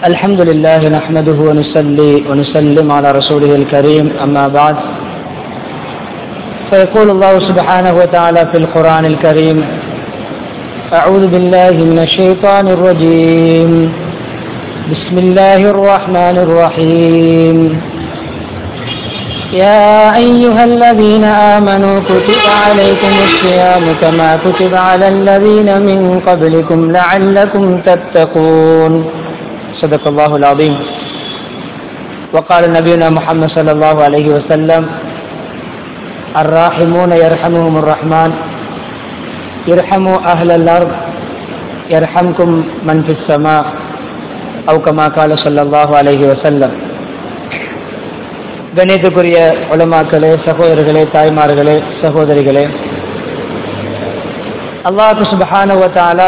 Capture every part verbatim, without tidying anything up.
الحمد لله نحمده ونصلي ونسلم على رسوله الكريم أما بعد فيقول الله سبحانه وتعالى في القرآن الكريم أعوذ بالله من الشيطان الرجيم بسم الله الرحمن الرحيم يا أيها الذين آمنوا كتب عليكم الصيام كما كتب على الذين من قبلكم لعلكم تتقون صدق الله العظيم. وقال نبينا محمد صلى الله عليه وسلم الراحمون يرحمهم الرحمن يرحموا أهل الأرض يرحمكم من في السماء أو كما قال صلى الله عليه وسلم. கணிதக்குரிய உலமாக்களே, சகோதரர்களே, தாய்மார்களே, சகோதரிகளே, அல்லாஹ் சுப்ஹானஹு வ தஆலா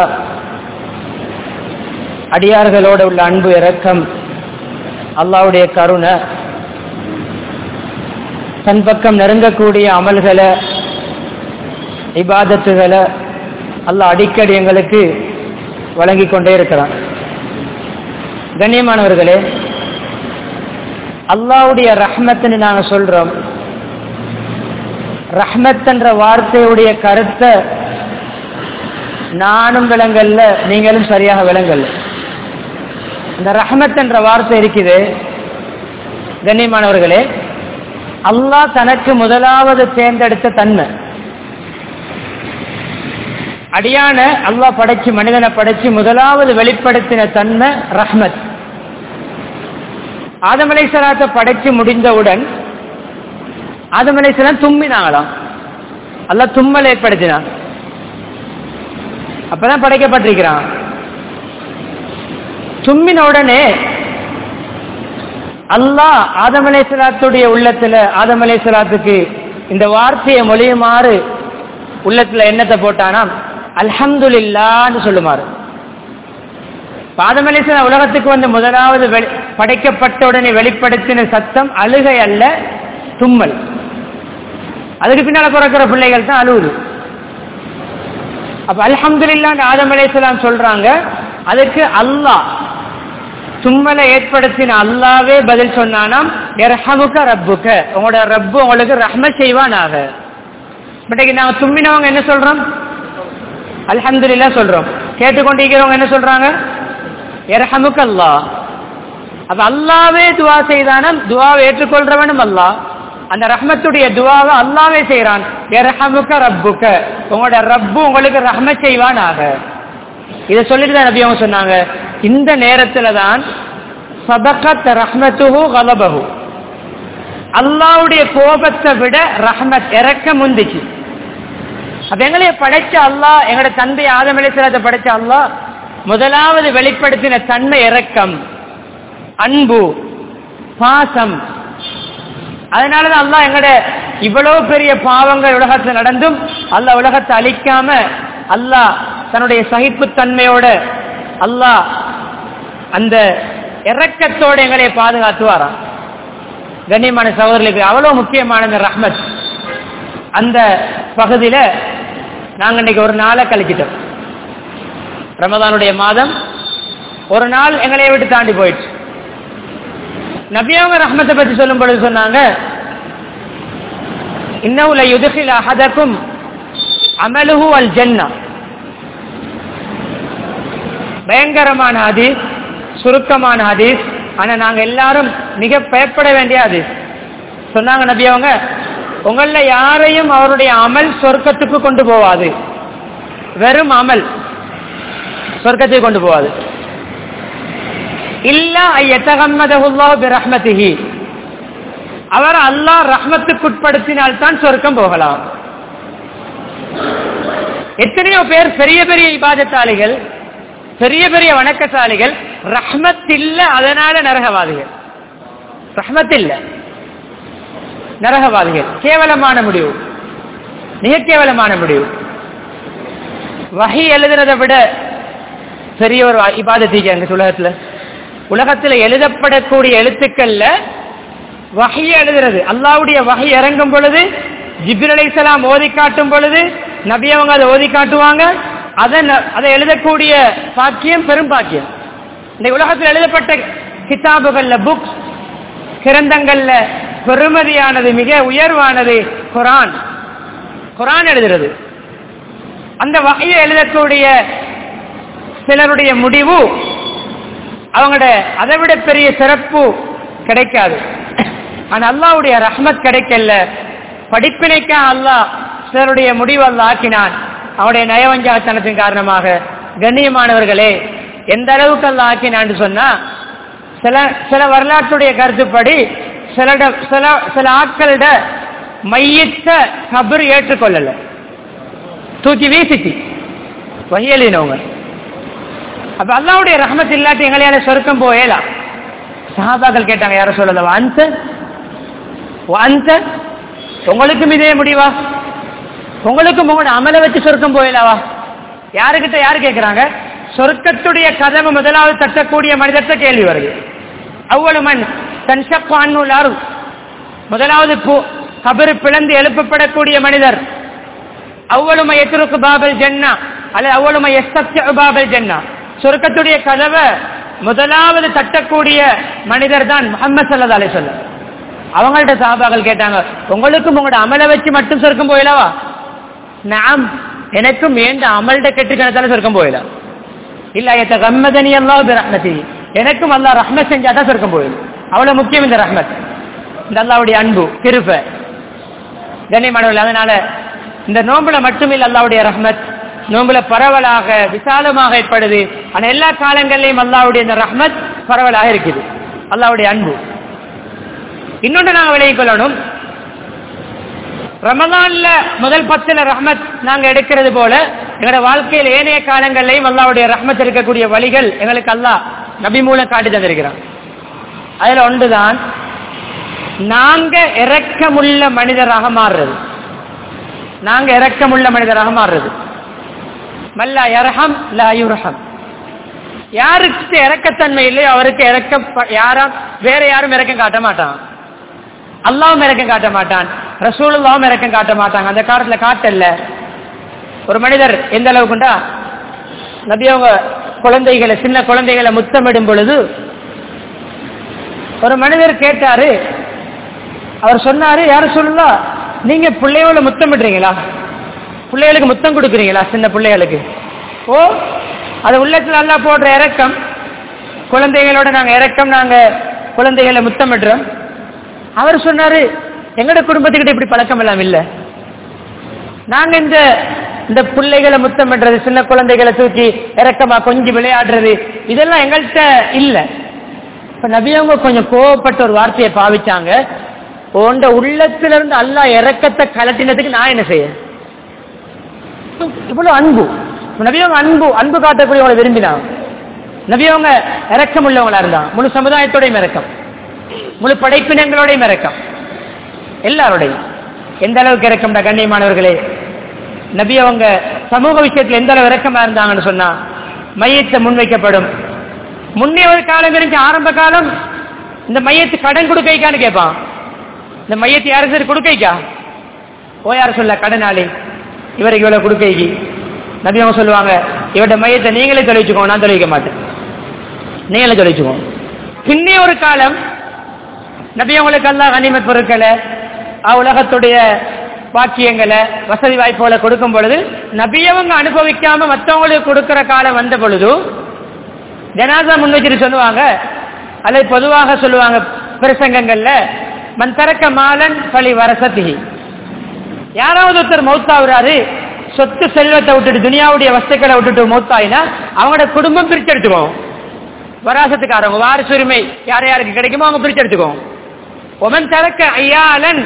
அடியார்களோடு உள்ள அன்பு இரக்கம், அல்லாஹ்வுடைய கருணை, தன் பக்கம் நெருங்கக்கூடிய அமல்களை, இபாதத்துகளை அல்லாஹ் அடிக்கடி எங்களுக்கு வழங்கி கொண்டே இருக்கிறான். கண்ணியமானவர்களே, அல்லாஹ்வுடைய ரஹ்மத்னு நாங்க சொல்றோம். ரஹ்மத் என்ற வார்த்தையுடைய கருத்தை நானும் விளங்கல்ல, நீங்களும் சரியாக விளங்கல்ல. இந்த ரஹ்மத் என்ற வார்த்தை இருக்குது. கண்ணியமானவர்களே, அல்லாஹ் தனக்கு முதலாவது தேர்ந்தெடுத்த தன்மை. அடியான அல்லாஹ் படைச்சு, மனிதனை படைச்சு முதலாவது வெளிப்படுத்தின தன்மை ரஹ்மத். ஆதம் அலைஹிஸ்ஸலாத்தை படைச்சு முடிந்தவுடன் ஆதம் அலைஹிஸ்ஸலாம் தும்மினாங்களாம். அல்லாஹ் தும்மல் ஏற்படுத்தினான். அப்பதான் படைக்கப்பட்டிருக்கிறான். தும்மின உடனே அல்லாஹ் ஆதம் அலைஹிஸ்ஸலாத்துடைய உள்ளத்துல, ஆதம் அலைஹிஸ்ஸலாத்துக்கு இந்த வார்த்தையை மொழியுமாறு உள்ளத்துல எண்ணத்தை போட்டானா, அல்ஹம்துலில்லாஹ்னு சொல்லுமாறு. ஆதம் அலைஹிஸ்ஸலாம் உலகத்துக்கு வந்து முதலாவது படைக்கப்பட்ட உடனே வெளிப்படுத்தின சத்தம் அழுகை அல்ல, தும்மல். அதுக்கு பின்னால பிறக்கிற பிள்ளைகள் தான் அழுவுது. அப்ப அல்ஹம்துலில்லாஹ் ஆதம் அலைஹிஸ்ஸலாம் சொல்றாங்க. அதுக்கு அல்லாஹ் தும்மலை ஏற்படுத்தின அல்லாவே பதில் சொன்னானாம், யர்ஹமுக ரப்புக, உங்களோட ரப்பு உங்களுக்கு ரஹ்மத் செய்வானாக. பட் நாங்க தும்மினவங்க என்ன சொல்றோம்? அல்ஹம்துலில்லாஹ் சொல்றோம். கேட்டுக்கொண்டிருக்கிறவங்க என்ன சொல்றாங்க? யர்ஹமுக அல்லாஹ். அப்ப அல்லாவே துவா செய்தானம், துவாவை ஏற்றுக்கொள்றவனும் அல்லாஹ். அந்த ரஹ்மத்துடைய துவாவை அல்லாவே செய்யறான். யர்ஹமுக ரப்புக, உங்களோட ரப்பு உங்களுக்கு ரஹ்மத் செய்வானாக. இதை சொல்லிட்டு தான் நபி அவங்க சொன்னாங்க, இந்த நேரத்துல தான் சபகத் ரஹ்மத்துஹு கலபஹு, அல்லாஹ்வுடைய கோபத்தை விட ரஹ்மத் இறக்க முந்திச்சு. அப்ப எங்களைய படைச்ச அல்லாஹ், எங்களோட தந்தை ஆதம் அலைஹிஸ்ஸலாத்தை படைச்ச அல்லாஹ் முதலாவது வெளிப்படுத்தின தன்மை இரக்கம், அன்பு, பாசம். அதனாலதான் அல்லாஹ் எங்கட இவ்வளவு பெரிய பாவங்கள் உலகத்தில் நடந்தும் அல்லாஹ் உலகத்தை அழிக்காம, அல்லாஹ் தன்னுடைய சகிப்புத்தன்மையோட, அல்லாஹ் அந்த இரக்கத்தோடு எங்களை பாதுகாத்துவாராம். கண்ணியமான சகோதரர்களுக்கு அவ்வளவு முக்கியமான இந்த ரஹ்மத். அந்த பகுதியில நாங்க இன்னைக்கு ஒரு நாளை கழிச்சிட்டோம். ரமதானுடைய மாதம் ஒரு நாள் எங்களை விட்டு தாண்டி போயிடுச்சு. நபியவங்க ரஹ்மத்தை பற்றி சொல்லும் பொழுது சொன்னாங்க, இன்னஹு லா யுத்கில் அஹதக்கும் அமலுஹு அல் ஜன்னah. பயங்கரமான ஹதீஸ், சுருக்கமான ஹதீஸ், ஆனா நாங்க எல்லாரும் மிக பயப்பட வேண்டிய ஹதீஸ். சொன்னாங்க நபி அவங்க, உங்கள யாரையும் அவருடைய அமல் சொர்க்கத்துக்கு கொண்டு போவாது. வெறும் அமல் சொர்க்கத்துக்கு கொண்டு போவாது. இல்லா ஐயத்தகம்மதஹுல்லாஹு பிரஹ்மதிஹி, அவர் அல்லாஹ் ரஹ்மத்துக்குட்படுத்தினால் தான் சொர்க்கம் போகலாம். எத்தனையோ பேர் பெரிய பெரிய இபாதத்தாளிகள், பெரிய பெரிய வணக்கசாலிகள், ரஹ்மத் இல்ல, அதனால நரகவாதிகள். ரஹ்மத் இல்ல, நரகவாதிகள். கேவலமான முடிவு, மிக கேவலமான முடிவு. வஹி எழுதுறதை விட பெரிய ஒரு இபாதத்தீங்க எங்க உலகத்துல. உலகத்துல எழுதப்படக்கூடிய எழுத்துக்கள்ல வஹி எழுதுறது, அல்லாஹ்வுடைய வஹி இறங்கும் பொழுது, ஜிப்ரீல் அலைஹிஸ்ஸலாம் ஓதி காட்டும் பொழுது நபி அவங்க அதை ஓதி காட்டுவாங்க. அதை அதை எழுதக்கூடிய பாக்கியம் பெரும் பாக்கியம். இந்த உலகத்தில் எழுதப்பட்ட கிதாபுகள்ல புக்ஸ் கிரந்தங்கள்ல பெருமதியானது மிக உயர்வானது குர்ஆன். குர்ஆன் எழுதுறது. அந்த வகையை எழுதக்கூடிய சிலருடைய முடிவு அவங்களோட அதை விட பெரிய சிறப்பு கிடைக்காது. ஆனா அல்லாஹ்வுடைய ரஹ்மத் கிடைக்கல. படிப்பினைக்கா அல்லாஹ் சிலருடைய முடிவு அல்லாஹ் ஆக்கினான். அவருடைய நயவஞ்சகத்தனத்தின் காரணமாக. கண்ணியமானவர்களே, எந்த அளவுக்கு அல்லாஹ் ஆக்கினான்னு சொன்னா, சில சில வரலாற்றுடைய கருத்துப்படி சில சில சில ஆட்களிட மையத்த கபர் ஏற்றுக்கொள்ளல, தூக்கி வீசிச்சு வகையினவங்க. அப்ப அல்லாஹ்வுடைய ரஹ்மத் இல்லாட்டி எங்களையால சொர்க்கம் போயலாம். சஹாபாக்கள் கேட்டாங்க, யார சொல்லல அந்த அந்த உங்களுக்கும் இதே முடிவா? உங்களுக்கும் உங்களோட அமலை வச்சு சொர்க்கம் போயலாவா? யாருக்கிட்ட யாரு கேட்கிறாங்க? சொர்க்கத்துடைய கதவு முதலாவது தட்டக்கூடிய மனிதர்கிட்ட கேள்வி வருது. அவ்வளவுமன் தன்ஷப்பான் முதலாவது கபரு பிளந்து எழுப்பப்படக்கூடிய மனிதர். அவ்வளவு எத்திருக்கு பாபல் ஜன்னா அல்லது அவ்வளவு எஸ்தக்ய பாபல் ஜன்னா, சொர்க்கத்துடைய கதவை முதலாவது தட்டக்கூடிய மனிதர் தான் முஹம்மது ஸல்லல்லாஹு அலைஹி வஸல்லம். அவங்கள்ட்ட சஹாபாக்கள் கேட்டாங்க, உங்களுக்கும் உங்களோட அமலை வச்சு மட்டும் சொர்க்கம் போயிடலாவா? நாம் எனக்கும் ஏண்ட அமல்ட கெட்டுக்கணத்தால சொர்க்கம் போயிடலாம். இல்ல யதகம்மதனி அல்லாஹ் பிரஹ்மத்திஹி, எனக்கும் அல்லாஹ் ரஹ்மத் செஞ்சாதான் சொர்க்கம் போயிடும். அவ்வளவு முக்கியம் இந்த ரஹ்மத், இந்த அல்லாஹ்வுடைய அன்பு கிருபை. கண்ணியமானவர்களே, அதனால இந்த நோம்புல மட்டுமில்ல அல்லாஹ்வுடைய ரஹ்மத், நோம்புல பரவலாக விசாலமாக ஏற்படுது. ஆனா எல்லா காலங்களிலும் அல்லாஹ்வுடைய இந்த ரஹ்மத் பரவலாக இருக்குது, அல்லாஹ்வுடைய அன்பு. இன்னொன்று நாங்க விலகிக் கொள்ளணும், ரமலான்ல முதல் பத்துல ரஹ்மத் நாங்க எடுக்கிறது போல எங்களோட வாழ்க்கையில் ஏனைய காலங்களிலையும் அல்லாஹ்வுடைய ரஹ்மத் இருக்கக்கூடிய வழிகள் எங்களுக்கு அல்லாஹ் நபி மூலம் காட்டி தந்திருக்கிறான். அதுல ஒன்றுதான் நாங்க இரக்கமுள்ள மனிதராக மாறுறது. நாங்க இரக்கமுள்ள மனிதராக மாறுறது. மல்லா யர்ஹம் லா யுர்ஹம். யாருக்கு இரக்கத்தன்மை இல்லையோ அவருக்கு இரக்கம் யாரும் வேற யாரும் இரக்கம் காட்ட மாட்டான். அல்லாஹ்வும் இரக்கம் காட்ட மாட்டான், ரசூலுல்லாஹ்வும் இரக்கம் காட்ட மாட்டாங்க. அந்த காலத்துல காட்டல. ஒரு மனிதர் எந்த அளவுக்குண்டா, நபி அவங்க குழந்தைகளை சின்ன குழந்தைகளை முத்தமிடும் பொழுது ஒரு மனிதர் கேட்டாரு. அவர் சொன்னாரு, யாரு சொல்லலாம், நீங்க பிள்ளையோட முத்தமிடுறீங்களா? பிள்ளைகளுக்கு முத்தம் கொடுக்குறீங்களா? சின்ன பிள்ளைகளுக்கு. ஓ, அது உள்ளத்துல அல்லாஹ் போடுற இரக்கம். குழந்தைகளோட நாங்க இரக்கம், நாங்க குழந்தைகளை முத்தமிடுறோம். அவர் சொன்னாரு, எங்கட குடும்பத்துக்கிட்ட இப்படி பழக்கம் எல்லாம் இல்ல. நாங்க இந்த இந்த பிள்ளைகளை முத்தமிடுறது, சின்ன குழந்தைகளை தூக்கி இறக்கமா கொஞ்சம் விளையாடுறது, இதெல்லாம் எங்கள்கிட்ட இல்ல. இப்ப நபி அவங்க கொஞ்சம் கோவப்பட்ட ஒரு வார்த்தையை பாவிச்சாங்க, உண்ட உள்ளத்திலிருந்து அல்லாஹ் இறக்கத்தை கலட்டினதுக்கு நான் என்ன செய்ய? இவ்வளவு அன்பு நபியவங்க, அன்பு அன்பு காட்டக்கூடியவங்களை விரும்பினாங்க. நபியவங்க இறக்கம் உள்ளவங்களா இருந்தாங்க. முழு சமுதாயத்தோடையும் இறக்கம், முழு படைப்பினங்களோடையும் இறக்கம், எல்லாரோடையும். எந்த அளவுக்கு இறக்கம்டா கண்ணியமானவர்களே, நபி அவங்க சமூக விஷயத்துல எந்த அளவு இறக்கமா இருந்தாங்கன்னு சொன்னா, மையத்தை முன்வைக்கப்படும். முன்னே ஒரு காலம் இருந்துச்சு, ஆரம்ப காலம், இந்த மையத்து கடன் கொடுக்கைக்கான்னு கேட்பான். இந்த மையத்தை யாரு சரி கொடுக்கைக்கா? ஓ யார் சொல்ல கடனாளி, இவருக்கு இவ்வளவு கொடுக்கைக்கு. நபி அவங்க சொல்லுவாங்க, இவருடைய மையத்தை நீங்களே தொலைச்சுக்கோங்க, நான் தொலைக்க மாட்டேன், நீங்களே தொலைச்சுக்கோங்க. பின்னே ஒரு காலம் நபி அவங்களுக்கு அல்லாஹ் கனிமத் பொருட்களை, உலகத்துடைய பாக்கியங்களை, வசதி வாய்ப்புகளை கொடுக்கும் பொழுது நபியவங்க அனுபவிக்காம மற்றவங்களுக்கு கொடுக்கிற காலம் வந்த பொழுது ஜனாசா முன்வச்சிட்டு சொல்லுவாங்க, அல்லது பொதுவாக சொல்லுவாங்க பிரசங்கங்கள்ல, மன் தரக்க மாலன் பழி வரசத்தி, யாராவது ஒருத்தர் மௌத்தாவுறாரு, சொத்து செல்வத்தை விட்டுட்டு துனியாவுடைய வஸ்துக்களை விட்டுட்டு மௌத்தாயினா அவங்களோட குடும்பம் பிரிச்செடுத்துக்கும். வராசத்துக்காரவங்க வாரிசுரிமை யார் யாருக்கு கிடைக்குமோ அவங்க பிரிச்செடுத்துக்கும். ஒமன் தரக்க ஐயாலன்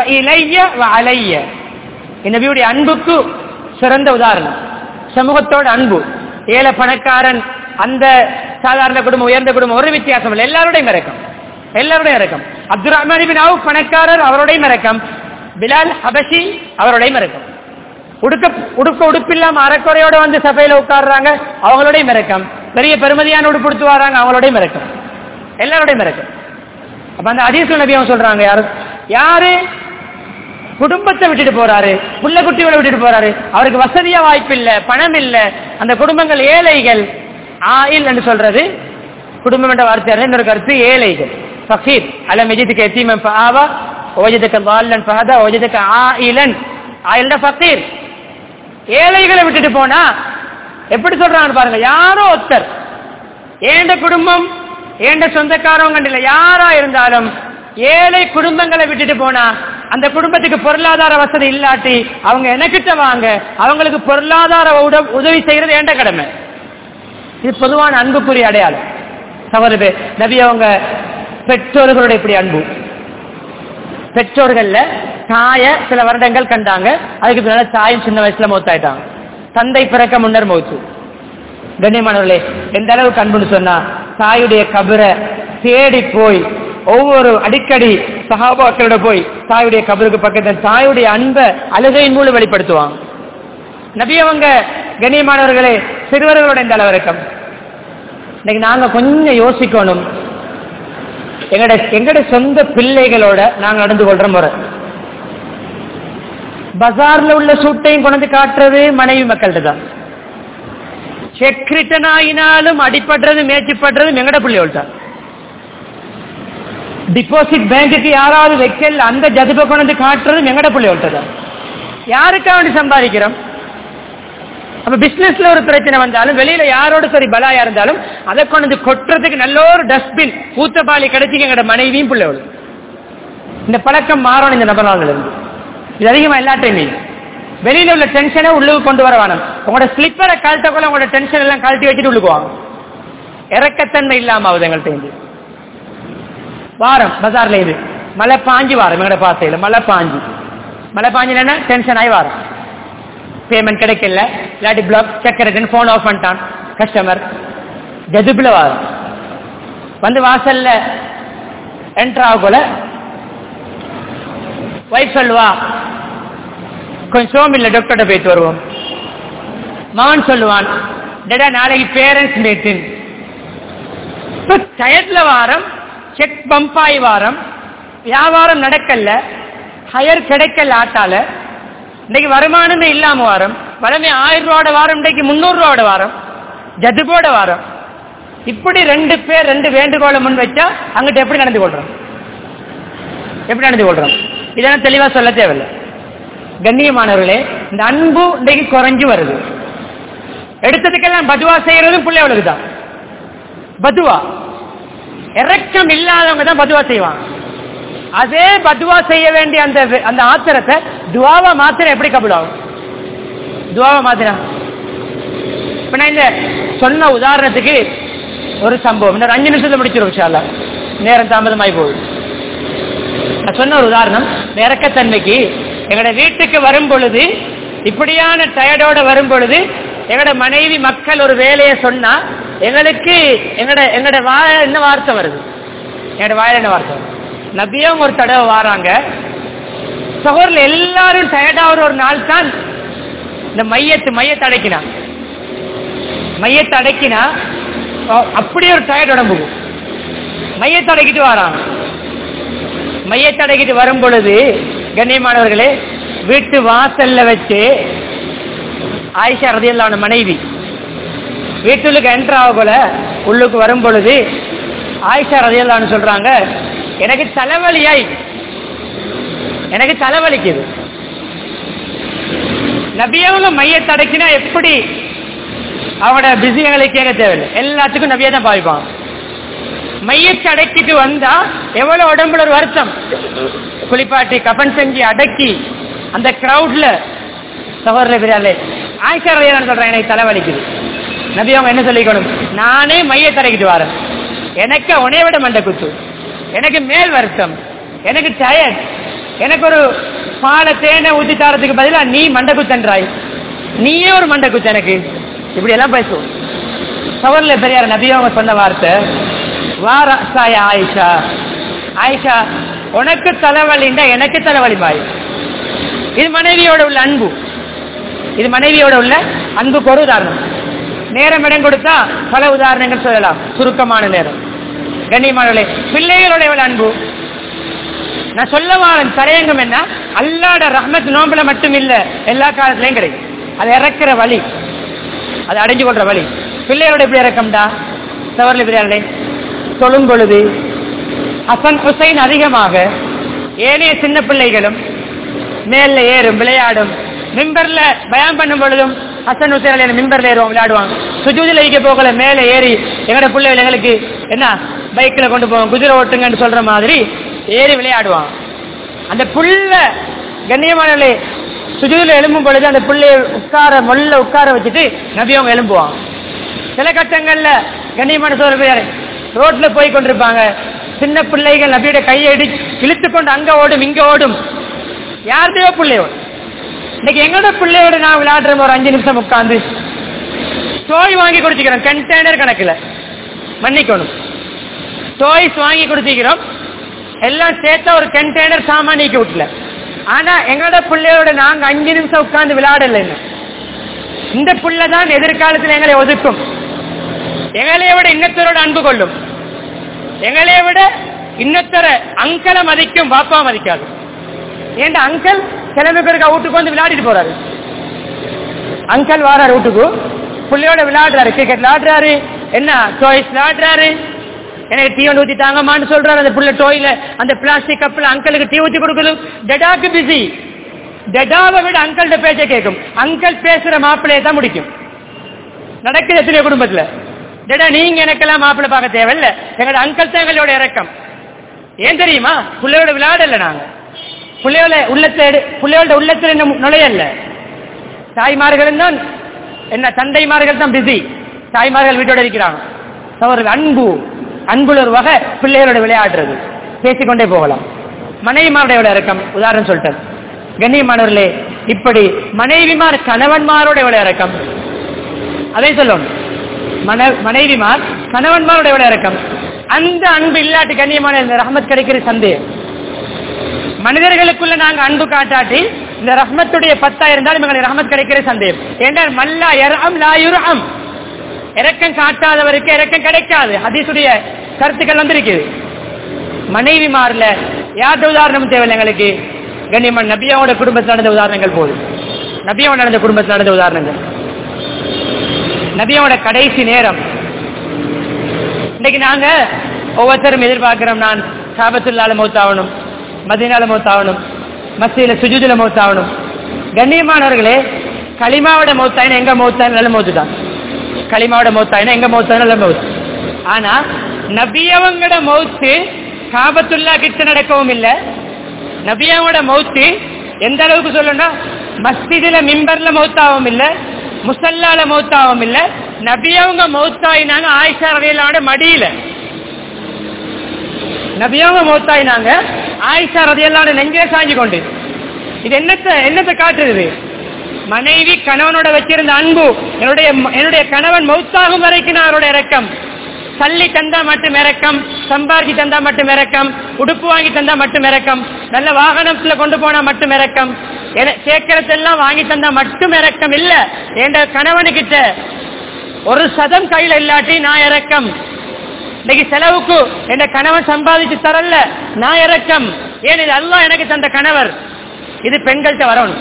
அலைய, நபியுடைய அன்புக்கு சிறந்த உதாரணம். சமூகத்தோட அன்பு, ஏழை பணக்காரன், அந்த சாதாரண குடும்பம் உயர்ந்த குடும்பம் ஒரு வித்தியாசம் இல்லை, எல்லாரோடையும் இறக்கம், எல்லாரோடையும் இறக்கம். அப்துல் ரஹ்மான் பின் அவுஃப் பணக்காரர், அவரோடையும் இறக்கம். பிலால் ஹபஷி, அவரோடையும் இறக்கம். உடுக்க உடுக்க உடுப்பில்லாம அறக்குறையோட வந்து சபையில உட்கார்றாங்க, அவங்களோடையும் இறக்கம். பெரிய பெருமதியான உடுப்பு கொடுத்து வராங்க, அவங்களோடையும் இறக்கம், எல்லாரோடையும் இறக்கம். அப்ப அந்த ஹதீஸ் நபி அவங்க சொல்றாங்க, யாரு யாரு குடும்பத்தை விட்டுட்டு போறாரு, புள்ள குட்டிகளை விட்டுட்டு போறாரு, அவருக்கு வசதியா வாய்ப்பு இல்ல, பணம் இல்ல, அந்த குடும்பங்கள் ஏழைகள், ஆயில் என்று சொல்றது குடும்பம் என்ற வார்த்தை இன்னொரு கருத்து ஏழைகள். ஃபகீர் அலம் யஜிதுக யதீமன் ஃபஆவா வஜதக ضالன் ஃபஹதா வஜதக ஆயிலன். ஆயில்னா ஃபகீர். ஏழைகளை விட்டுட்டு போனா எப்படி சொல்றாங்க பாருங்க. யாரோ ஒருத்தர் ஏண்ட குடும்பம் ஏண்ட சொந்தக்காரவங்க இல்ல யாரா இருந்தாலும் ஏழை குடும்பங்களை விட்டுட்டு போனா அந்த குடும்பத்துக்கு பொருளாதார வசதி இல்லாட்டி அவங்க எனக்கிட்ட வாங்க, அவங்களுக்கு பொருளாதார உதவி செய்யறது ஏண்ட கடமை. இது பொதுவான அன்புக்குரிய அடையாளம். சவரது நபி அவங்க பெற்றோர்களுடைய இப்படி அன்பு. பெற்றோர்கள்ல தாய சில வருடங்கள் கண்டாங்க, அதுக்கு பின்னால தாயும் சின்ன வயசுல மௌத்தாயிட்டாங்க. தந்தை பிறக்க முன்னர் மௌத்து. கண்ணியமானவர்களே, எந்த அளவுக்கு அன்புன்னு சொன்னா தாயுடைய கபரை தேடி போய் ஒவ்வொரு அடிக்கடி சஹாபாக்களோட போய் தாயுடைய கபருக்கு பக்கத்தில் தாயுடைய அன்பை அழுகையின் மூலம் வெளிப்படுத்துவாங்க. நபி அவங்க கண்ணியமானவர்களே சிறுவர்களோட இந்த அளவிறக்கம். இன்னைக்கு நாங்க கொஞ்சம் யோசிக்கணும். எங்கட எங்கட சொந்த பிள்ளைகளோட நாங்க நடந்து கொள்ற முறை. பஜார்ல உள்ள சூட்டையும் கொண்டு காட்டுறது மனைவி மக்கள்கிட்ட தான். செக் ரிட்டன் ஆகினாலும் அடிப்படுறது மேய்ச்சிப்படுறதும் எங்கட பிள்ளைகள்ட்ட. டிபாசிட் பேங்குக்கு யாராவது வைக்கல அந்த ஜதுபை கொண்டு காட்டுறதும் எங்கட பிள்ளைகள்ட்ட தான். யாருக்கா வேண்டி சம்பாதிக்கிறோம்? அப்ப பிசினஸ்ல ஒரு பிரச்சனை வந்தாலும் வெளியில யாரோட சரி பலாயா இருந்தாலும் அதை கொண்டு கொட்டுறதுக்கு நல்ல ஒரு டஸ்ட்பின் ஊத்தப்பாலி கிடைச்சி எங்கட மனைவியும் பிள்ளைகளும். இந்த பழக்கம் மாறணும் இந்த நபர்கள் இருந்து. இது அதிகமா எல்லாத்தையுமே வெளியில உள்ள டென்ஷனை உள்ளுக்கு கொண்டு வர வேணும். உங்களோட ஸ்லிப்பரை கழட்டக்குள்ள உங்களோட டென்ஷன் எல்லாம் கழட்டி வச்சுட்டு உள்ளுக்குவாங்க. இறக்கத்தன்மை இல்லாம ஆகுது எங்கள்கிட்ட. வாரம் பஜார்ல இது மழை பாஞ்சு வாரம் எங்கட பாசையில மழை பாஞ்சு மழை பாஞ்சுலன்னா டென்ஷன் ஆகி வாரம். பேமெண்ட் கிடைக்கல, இல்லாட்டி பிளாக் செக் போன் ஆஃப் பண்ணிட்டான் கஸ்டமர். ஜதுபில வாரம் வந்து வாசல்ல என்டர் ஆகல வைஃப் சொல்லுவா கொஞ்சம் சோம் இல்ல டாக்டர்கிட்ட போயிட்டு வருவோம். மகன் சொல்லுவான் டேடா நாளைக்கு பேரண்ட்ஸ் மீட்டிங். டயர்ட்ல வாரம் செக் பம்பாய் வாரம் வியாபாரம் நடக்கல, ஹயர் கிடைக்கல ஆட்டால. இன்னைக்கு வருமானமே இல்லாம வாரம் வளமே ஆயிரம் ரூபாயோட வாரம், இன்னைக்கு முன்னூறு ரூபாயோட வாரம், ஜதுபோட வாரம். இப்படி ரெண்டு பேர் ரெண்டு வேண்டுகோளை முன் வச்சா அங்கிட்ட எப்படி நடந்து கொள்றோம்? எப்படி நடந்து கொள்றோம்? இதெல்லாம் தெளிவா சொல்ல தேவையில்லை. கண்ணியமானவர்களே, இந்த அன்பு இன்றைக்கு குறைஞ்சு வருது. எடுத்ததுக்கெல்லாம் பதுவா செய்யறதும் பிள்ளைகளுக்கு தான். பதுவா இறக்கம் இல்லாதவங்க தான் பதுவா செய்வாங்க. அதே பதுவா செய்ய வேண்டிய அந்த அந்த ஆத்திரத்தை துவாவா மாத்திரம் எப்படி கபூலாகும்? துவாவா மாத்திரம். இப்ப நான் இந்த சொன்ன உதாரணத்துக்கு ஒரு சம்பவம் இன்னொரு அஞ்சு நிமிஷத்துல முடிச்சிடும் இன்ஷா அல்லாஹ், நேரம் தாமதமாய் போகுது. நான் சொன்ன ஒரு உதாரணம் இறக்கத்தன்மைக்கு. எங்களோட வீட்டுக்கு வரும் பொழுது இப்படியான டயர்டோட வரும் பொழுது எங்களோட மனைவி மக்கள் ஒரு வேலையை சொன்னா எங்களுக்கு எங்கட எங்கட வாய என்ன வார்த்தை வருது? எங்களோட வாயில என்ன வார்த்தை? நபியும் ஒரு தடவை வாராங்க, சகோதரில் எல்லாரும் டயர்டாகிற ஒரு நாள் தான் இந்த மையத்து மையத்தை அடைக்கினா மையத்தை அடைக்கினா அப்படியே ஒரு டயர்ட் உடம்பு மையத்தை அடைக்கிட்டு வராங்க. மையத்தை அடைக்கிட்டு வரும் பொழுது கண்ணியமானவர்களே, வீட்டு வாசல்ல வச்சு ஆயிஷா ரலியல்லாஹு அன்ஹா மனைவி வீட்டுக்கு என்டர் ஆகல, உள்ளுக்கு வரும் பொழுது ஆயிஷா ரலியல்லாஹு அன்ஹா சொல்றாங்க, எனக்கு தலைவலியாய் எனக்கு தலைவலிக்குது. நபியவங்க மையத்தை அடைக்கினா எப்படி அவங்களோட பிஸிகளை கேட்க தேவையில்லை, எல்லாத்துக்கும் நபியை தான் பாவிப்பாங்க. மையத்தை அடக்கிட்டு வந்தா எவ்வளவு உடம்புல ஒரு வருத்தம். குளிப்பாட்டி கபன் செஞ்சு அடக்கி அந்த கிரௌட்ல சகோதர பிரியாலே ஆயிஷா ரலியல்லாஹு சொல்றேன், எனக்கு தலைவலிக்குது. நபி அவங்க என்ன சொல்லிக்கணும்? நானே மையத்தை அடக்கிட்டு வரேன், எனக்கு உனைய விட மண்டை குத்து, எனக்கு மேல் வருத்தம், எனக்கு டயர்ட், எனக்கு ஒரு பாலை தேனை ஊத்தி தரத்துக்கு பதிலா நீ மண்டை குத்தன்றாய், நீயே ஒரு மண்டை குத்து எனக்கு, இப்படி எல்லாம் பேசுவோம். சவர்ல பெரியார் நபி அவங்க சொன்ன வார்த்தை வாராய ஆயிஷா, ஆயிஷா உனக்கு தலைவலிண்டா எனக்கு தலைவலி பாய். இது மனைவியோட உள்ள அன்பு, இது மனைவியோட உள்ள அன்புக்கு ஒரு உதாரணம். நேரம் இடம் கொடுத்தா பல உதாரணங்கள் சொல்லலாம், சுருக்கமான நேரம். கண்ணியமானவர்களே, பிள்ளைகளோட எவ்வளவு அன்பு. நான் சொல்ல வாழன் தலையங்கம் என்ன, அல்லாஹ்வுடைய ரஹ்மத் நோம்புல மட்டும் இல்ல, எல்லா காலத்திலையும் கிடைக்கும். அது இறக்குற வழி, அது அடைஞ்சு கொள்ற வழி. பிள்ளைகளோட எப்படி இறக்கம்டா சவர்ல பிரியாளே, தொழும் பொழுது ஹசன் ஹுசைன் அதிகமாக ஏனைய சின்ன பிள்ளைகளும் மேல ஏறும் விளையாடும். மிம்பர்ல பயான் பண்ணும் பொழுதும் ஹசன் ஹுசைன் மிம்பர்ல ஏறுவோம் விளையாடுவாங்க. சுஜூதில் வைக்க போகல மேல ஏறி எங்கட பிள்ளைகள் எங்களுக்கு என்ன பைக்ல கொண்டு போவோம் குதிரை ஓட்டுங்கன்னு சொல்ற மாதிரி ஏறி விளையாடுவாங்க. அந்த புள்ள கண்ணியமானவர்களே சுஜூதில் எழும்பும் பொழுது அந்த பிள்ளைய உட்கார மொல்ல உட்கார வச்சுட்டு நபி அவங்க எழும்புவாங்க. சில கட்டங்கள்ல கண்ணியமான சோழர் ரோட்ல போய் கொண்டிருப்பாங்க. சின்ன பிள்ளைகள் நபியோட கையை இழுத்து கொண்டு அங்க ஓடும் இங்க ஓடும். யார்தையோ பிள்ளையோட இன்னைக்கு எங்களோட பிள்ளையோட நான் விளையாடுறோம். ஒரு அஞ்சு நிமிஷம் உட்காந்து டோய் வாங்கி கொடுத்துக்கிறோம் கண்டெய்னர் கணக்குல, மன்னிக்கணும் டோய்ஸ் வாங்கி கொடுத்துக்கிறோம் எல்லாம் சேர்த்தா ஒரு கண்டெய்னர் சாமானிக்கு விட்டல. ஆனா எங்களோட பிள்ளையோட நாங்க அஞ்சு நிமிஷம் உட்கார்ந்து விளையாடல. இந்த பிள்ளைதான் எதிர்காலத்தில் எங்களை ஒதுக்கும், எங்களைய விட இன்னத்தரோட அன்பு கொள்ளும், எங்களைய விட இன்னத்தர அங்கலை மதிக்கும், பாப்பா மதிக்காது. ஏன்டா அங்கல் கிளம்பி பேருக்கு வீட்டுக்கு வந்து விளையாடிட்டு போறாரு. அங்கல் வாராரு வீட்டுக்கு, பிள்ளையோட விளையாடுறாரு, கிரிக்கெட் விளையாடுறாரு, என்ன டோய்ஸ் விளையாடுறாரு, எனக்கு டீ ஒன்று ஊற்றி தாங்கம்மான்னு சொல்றாரு. அந்த புள்ள டோயில அந்த பிளாஸ்டிக் கப்பில் அங்கலுக்கு டீ ஊற்றி கொடுக்குது. டெடாக்கு பிஸி, டெடாவை விட அங்கள்கிட்ட பேச்ச கேட்கும். அங்கல் பேசுற மாப்பிள்ளையை தான் முடிக்கும். நடக்குது எத்தனையோ குடும்பத்துல. டெடா நீங்க எனக்கெல்லாம் மாப்பிள்ளை பார்க்க தேவையில்ல, எங்களோட அங்கல் தான் எங்களோட இறக்கம். ஏன் தெரியுமா? பிள்ளையோட விளையாடல, நாங்க பிள்ளையோட உள்ளத்துல பிள்ளையோட உள்ளத்துல என்ன நுழையல்ல. தாய்மார்களும் தான் என்ன தந்தைமார்கள் தான் பிஸி, தாய்மார்கள் வீட்டோட இருக்கிறாங்க. அவர்கள் அன்பு அன்புள்ள ஒரு வகை பிள்ளைகளோட விளையாடுறது, பேசிக்கொண்டே போகலாம். மனைவிமாரோட இறக்கம் உதாரணம் சொல்லிட்டேன். கண்ணியமானவர்களே, இப்படி மனைவிமார் கணவன்மாரோட இறக்கம் அதை சொல்லணும். மனைவிமார் கணவன்மாரோட இறக்கம், அந்த அன்பு இல்லாட்டி கண்ணியமான இந்த ரஹ்மத் கிடைக்கிற சந்தேகம். மனிதர்களுக்குள்ள நாங்க அன்பு காட்டாட்டி இந்த ரஹ்மத்துடைய பத்தா இருந்தாலும் எங்களுக்கு ரஹ்மத் கிடைக்கிற சந்தேகம். ஏன்றால் மல்லா யர்ஹம் லா யுர்ஹம், இரக்கம் காட்டாதவருக்கு இரக்கம் கிடைக்காது. ஹதீஸுடைய கருத்துக்கள் வந்திருக்குது. மனைவிமார்ல யார்ட உதாரணம் தேவையில்லை எங்களுக்கு. கண்ணியமான நபியாவோட குடும்பத்தில் நடந்த உதாரணங்கள் போதும். நபியாவோட நடந்த குடும்பத்தில் நடந்த உதாரணங்கள், நபியாவோட கடைசி நேரம். இன்னைக்கு நாங்க ஒவ்வொருத்தரும் எதிர்பார்க்கிறோம், நான் காபத்துல்லால மௌத்தாகணும், மதீனால மௌத்தாகணும், மஸ்ஜிதுல சுஜூதுல மௌத்தாகணும். கண்ணியமானவர்களே, களிமாவோட மௌத்தாயினா எங்க மௌத்தாயினா நல்ல மௌத்து தான். களிமாவோட மௌத்தாயினா எங்க மௌத்தாயினா நல்ல மௌத்து. ஆனா நபியவங்களோட மௌத்து காபத்துல்லா கிட்ட நடக்கவும் இல்லை. நபியாவோட மௌத்து எந்த அளவுக்கு சொல்லணும்னா, மஸ்ஜிதுல மிம்பர்ல மௌத்தாகவும் இல்லை, முசல்லால மௌத்தாகவும் இல்லை. நபியவங்க மௌத்தாயினாங்க ஆயிஷா ரலியல்லாஹு அன்ஹா மடியில. நபியவங்க மௌத்தாயினாங்க ஆயிஷா ரலியல்லாஹு அன்ஹா நெஞ்சே சாஞ்சி கொண்டு. இது என்னத்தை என்னத்தை காட்டுறது? மனைவி கணவனோட வச்சிருந்த அன்பு. என்னுடைய என்னுடைய கணவன் மௌத்தாகும் வரைக்கும் நான் அவரோட இறக்கம். சல்லி தந்தா மட்டும் இறக்கம், சம்பாரிச்சு தந்தா மட்டும் இறக்கம், உடுப்பு வாங்கி தந்தா மட்டும் இறக்கம், நல்ல வாகனத்துல கொண்டு போனா மட்டும் இறக்கம், சேர்க்கிறதெல்லாம் வாங்கி தந்தா மட்டும் இறக்கம் இல்ல. என் கணவனுக்கிட்ட ஒரு சதம் கையில இல்லாட்டி நான் இறக்கம். இன்னைக்கு செலவுக்கு என் கணவன் சம்பாதிச்சு தரல, நான் இறக்கம். ஏன் இது அல்லாஹ் எனக்கு தந்த கணவர். இது பெண்கள்கிட்ட வரணும்.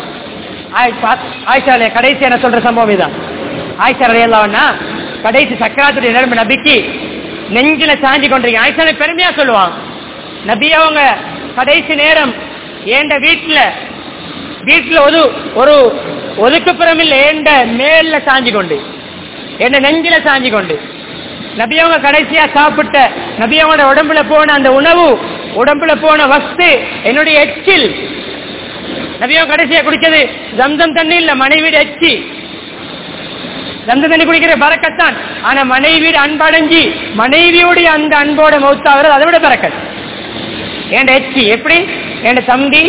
ஆயிஷா கடைசி என்ன சொல்ற சம்பவம் இதான். ஆயிஷா ரலியல்லாஹு அன்ஹா கடைசி சக்கராத்துடைய நிலைமை நபிக்கு நெஞ்சில சாஞ்சி கொண்டிருக்க. ஆயிஷா பெருமையா சொல்லுவாங்க, நபி அவங்க கடைசி நேரம் ஏண்ட வீட்டுல வீட்டுல ஒரு ஒரு ஒதுக்குப்புறம் இல்லை, ஏண்ட மேல சாஞ்சி கொண்டு, என்ன நெஞ்சில சாஞ்சி கொண்டு. நபி அவங்க கடைசியா சாப்பிட்ட நபி அவங்களோட உடம்புல போன அந்த உணவு, உடம்புல போன வஸ்து என்னுடைய எச்சில். நபியோ கடைசியா குடிச்சது ஜம்சம் தண்ணி இல்ல, மனைவியோட எச்சி. ஜம்சம் தண்ணி குடிக்கிற பரக்கத்தான். ஆனா மனைவியோட அன்படைஞ்சி மனைவியோடைய அந்த அன்போட மௌத்தாகிறது அதை விட பரக்கத். என் எச்சி எப்படி? என் தம்பி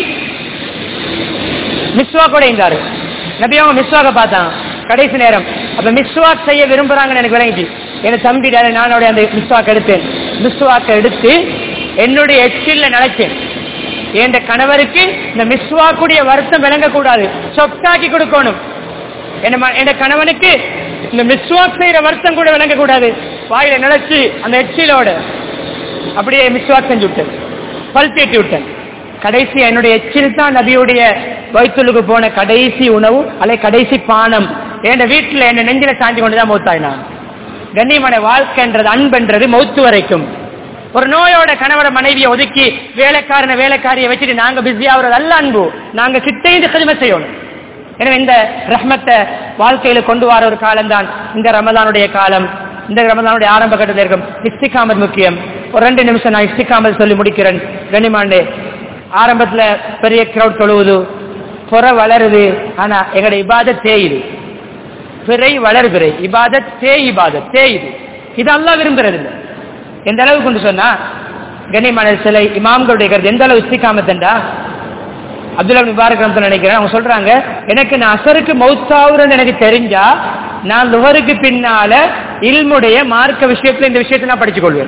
மிஸ்வாக்கோட இருந்தாரு. நபி அவங்க மிஸ்வாக்க பார்த்தாங்க கடைசி நேரம். அப்ப மிஸ்வாக் செய்ய விரும்புறாங்கன்னு எனக்கு விளங்கிச்சு. என் தம்பி நானோட அந்த மிஸ்வாக் எடுத்தேன். மிஸ்வாக்க எடுத்து என்னுடைய எச்சில்ல நினைச்சேன். என் கணவருக்கு இந்த மிஸ்வாக்குடைய வருத்தம் விளங்கக்கூடாது, சொக்காக்கி கொடுக்கணும். என் கணவனுக்கு இந்த மிஸ்வாக் செய்யற வருத்தம் கூட விளங்கக்கூடாது. வாயில நினைச்சு அந்த எச்சிலோட அப்படியே மிஸ்வாக் செஞ்சு விட்டேன், பல் தேட்டி விட்டேன். கடைசி என்னுடைய எச்சில் தான் நபியுடைய வயிற்றுக்கு போன கடைசி உணவு அல்ல கடைசி பானம். என் வீட்டுல என்ன நெஞ்சில சாஞ்சி கொண்டுதான் மௌத்தாயினான். கண்ணியமான வாழ்க்கைன்றது, அன்புன்றது மௌத்து வரைக்கும். ஒரு நோயோட கணவர மனைவியை ஒதுக்கி வேலைக்காரன வேலைக்காரியை வச்சுட்டு நாங்க பிஸி ஆகுறது அல்ல அன்பு. நாங்க சித்தைந்து கதிமை செய்யணும். எனவே இந்த ரஹ்மத்தை வாழ்க்கையில கொண்டு வர ஒரு காலம் தான் இந்த ரமலானுடைய காலம். இந்த ரமலானுடைய ஆரம்ப கட்டத்தில் இருக்கும் இஸ்திகாமத் முக்கியம். ஒரு ரெண்டு நிமிஷம் நான் இஸ்திகாமத் சொல்லி முடிக்கிறேன். கனிமாண்டே, ஆரம்பத்துல பெரிய கிரௌட் தொழுவுது, புற வளருது, ஆனா எங்களுடைய இபாதத் தேயுது. பிறை வளர் பிறை, இபாதத் தேய், இபாதத் தேயுது. இது அல்லாஹ் விரும்புறது இல்லை. எந்த அளவுக்கு கொண்டு சொன்னா கனிமான சில இமாம்களுடைய கருத்து எந்த அளவு இஸ்திகாமத்தா அப்துல்லா முபாரக் ரஹ்மத்துல்லாஹி நினைக்கிறேன். அவங்க சொல்றாங்க, எனக்கு நான் அசருக்கு மௌத்தாவுறன்னு எனக்கு தெரிஞ்சா நான் லுஹருக்கு பின்னால இல்முடைய மார்க்க விஷயத்துல இந்த விஷயத்தை நான் படிச்சு கொள்வேன்.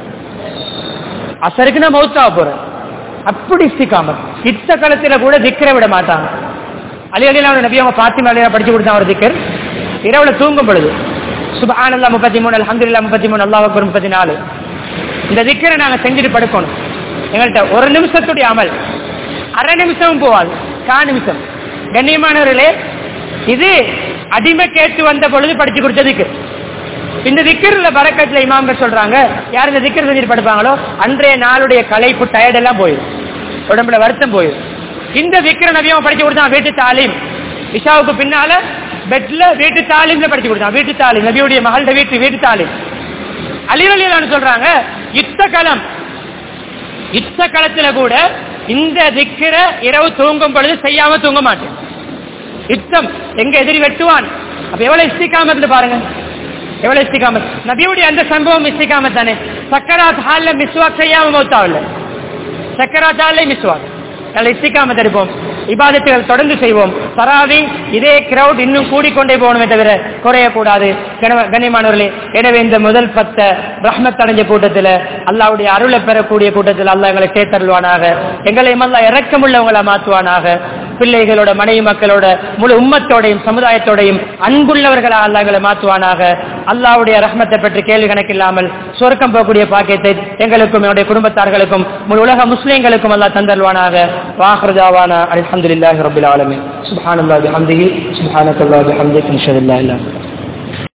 அசருக்கு நான் மௌத்தாக போறேன். அப்படி இஸ்திகாமத். இத்த காலத்துல கூட திக்கரை விட மாட்டாங்க. அலி அலிலான நபி அவங்க பாத்திமா அலியா படிச்சு கொடுத்தாங்க ஒரு திக்கர். இரவுல தூங்கும் பொழுது சுப்ஹானல்லாஹ் முப்பத்தி மூணு, அல்ஹம்துலில்லாஹ் முப்பத்தி மூணு, அல்லாஹ் அக்பர் முப்பத்தி நாலு. இந்த திக்கரை நாங்க செஞ்சுட்டு படுக்கணும். எங்கள்கிட்ட ஒரு நிமிஷத்துடைய அமல், அரை நிமிஷமும் போவாது, கா நிமிஷம். கண்ணியமானவர்களே, இது அடிமை கேட்டு வந்த பொழுது படிச்சு கொடுத்ததுக்கு இந்த திக்கர்ல பரக்கத்துல இமாம்கள் சொல்றாங்க, யார் இந்த திக்கர் செஞ்சுட்டு படுப்பாங்களோ அன்றைய நாளுடைய களைப்பு டயர்ட் எல்லாம் போயிடும், உடம்புல வருத்தம் போயிடும். இந்த திக்கரை நபியும் படிச்சு கொடுத்தான். வீட்டு தாலீம் இஷாவுக்கு பின்னால பெட்ல வீட்டு தாலீம்ல படிச்சு கொடுத்தான். வீட்டு தாலீம் நபியுடைய மகள்கிட்ட வீட்டு வீட்டு தாலீம். அலி ரலியல்லாஹு சொல்றாங்க, யுத்த களம் யுத்த களத்துல கூட இந்த திக்கரை இரவு தூங்கும் பொழுது செய்யாம தூங்க மாட்டேன். யுத்தம் எங்க எதிரி வெட்டுவான். அப்ப எவ்வளவு இஸ்திகாமத் பாருங்க, எவ்வளவு இஸ்திகாமத். நபியுடைய அந்த சம்பவம் இஸ்திகாமத் தானே. சக்கராத் ஹால்ல மிஸ்வாக் செய்யாம மௌத்தாவில்லை. சக்கராத் ஹால்ல மிஸ்வாக். நல்ல இஸ்திகாமத் எடுப்போம், இபாதத்துகள் தொடர்ந்து செய்வோம். தராவி இதே கிரௌட் இன்னும் கூடிக்கொண்டே போகணுமே தவிர குறையக்கூடாது. கண்ணியமானவர்களே, எனவே இந்த முதல் பத்த ரஹ்மத் அடைஞ்ச கூட்டத்தில் அல்லாஹ்வுடைய அருளை பெறக்கூடிய கூட்டத்தில் அல்லாஹ் எங்களை சேர்த்தருள்வானாக. எங்களையும் அல்லாஹ் இரக்கமுள்ளவங்களா மாற்றுவானாக. பிள்ளைகளோட, மனைவி மக்களோட, முழு உம்மத்தோடையும் சமுதாயத்தோடையும் அன்புள்ளவர்களாக அல்லாஹ் எங்களை மாற்றுவானாக. அல்லாஹ்வுடைய ரஹ்மத்தை பற்றி கேள்வி கணக்கில்லாமல் சொர்க்கம் போகக்கூடிய பாக்கியத்தை எங்களுக்கும் என்னுடைய குடும்பத்தார்களுக்கும் முழு உலக முஸ்லிம்களுக்கும் அல்லாஹ் தந்தருள்வானாக. வாஹிரு தாவானா அல்ஹம்துலில்லாஹி ரப்பில் ஆலமீன். சுப்ஹானல்லாஹி வபிஹம்திஹி சுப்ஹானக்கல்லாஹி வபிஹம்திஹி அஷ்ஹது அல்லா இலாஹா இல்லா அன்த